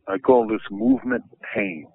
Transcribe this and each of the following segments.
I call this movement pains.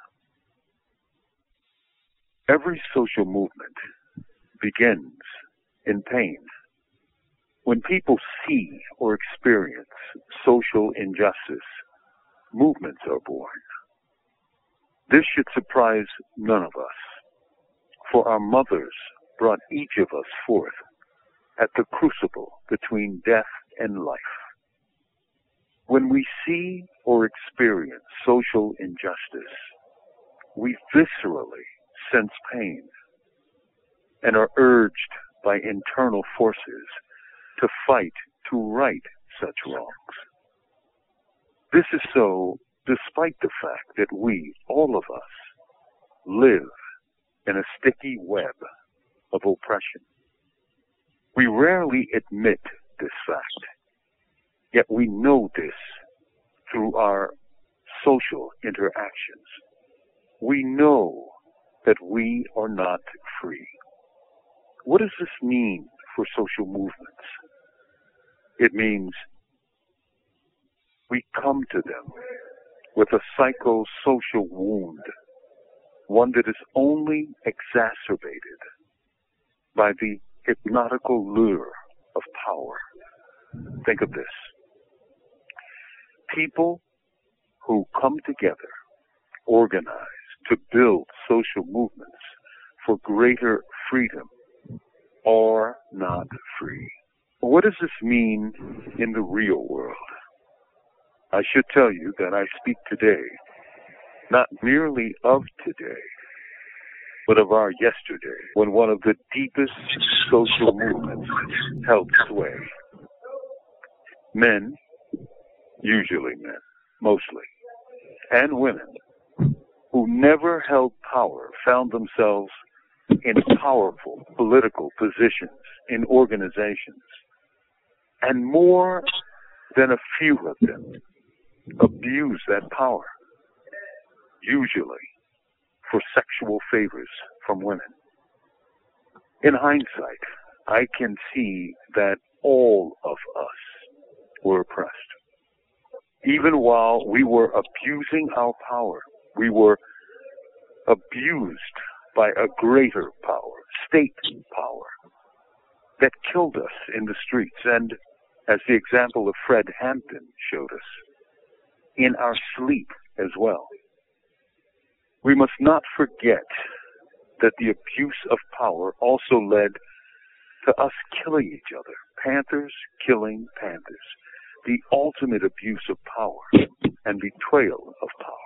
Every social movement begins in pain. When people see or experience social injustice, movements are born. This should surprise none of us, for our mothers brought each of us forth at the crucible between death and life. When we see or experience social injustice, we viscerally sense pain and are urged by internal forces to fight to right such wrongs. This is so despite the fact that we, all of us, live in a sticky web of oppression. We rarely admit this fact, yet we know this through our social interactions. We know that we are not free. What does this mean for social movements? It means we come to them with a psychosocial wound, one that is only exacerbated by the hypnotical lure of power. Think of this. People who come together, organize to build social movements for greater freedom are not free. What does this mean in the real world? I should tell you that I speak today, not merely of today, but of our yesterday, when one of the deepest social movements held sway. Men, usually men, mostly, and women, who never held power, found themselves in powerful political positions in organizations, and more than a few of them abused that power, usually for sexual favors from women. In hindsight, I can see that all of us were oppressed. Even while we were abusing our power, we were abused by a greater power, state power, that killed us in the streets, and, as the example of Fred Hampton showed us, in our sleep as well. We must not forget that the abuse of power also led to us killing each other, panthers killing panthers, the ultimate abuse of power and betrayal of power.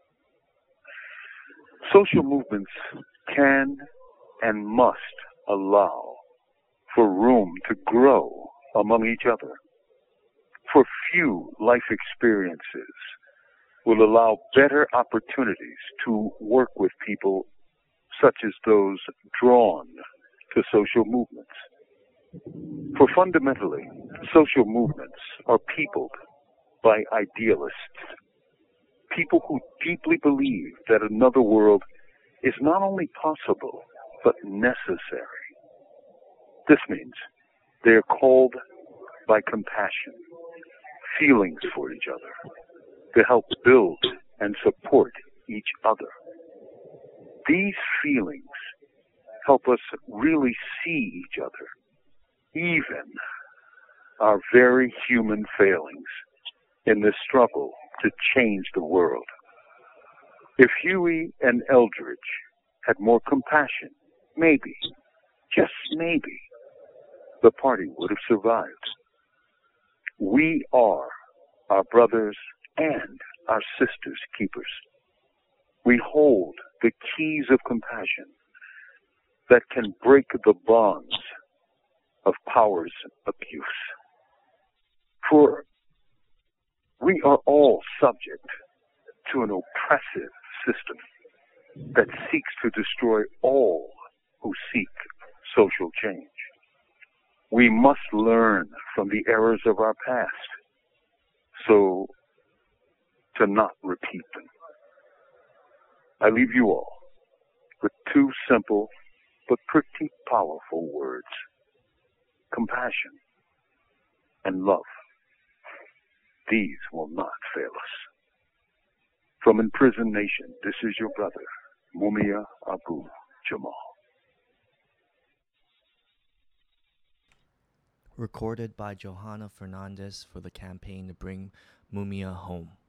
Social movements can and must allow for room to grow among each other. For few life experiences will allow better opportunities to work with people such as those drawn to social movements. For fundamentally, social movements are peopled by idealists, people who deeply believe that another world is not only possible, but necessary. This means they are called by compassion, feelings for each other, to help build and support each other. These feelings help us really see each other, even our very human failings in this struggle to change the world. If Huey and Eldridge had more compassion, maybe, just maybe, the party would have survived. We are our brothers and our sisters' keepers. We hold the keys of compassion that can break the bonds of power's abuse. For we are all subject to an oppressive system that seeks to destroy all who seek social change. We must learn from the errors of our past so to not repeat them. I leave you all with two simple but pretty powerful words: compassion and love. These will not fail us. From Imprisoned Nation, this is your brother, Mumia Abu Jamal. Recorded by Johanna Fernandez for the campaign to bring Mumia home.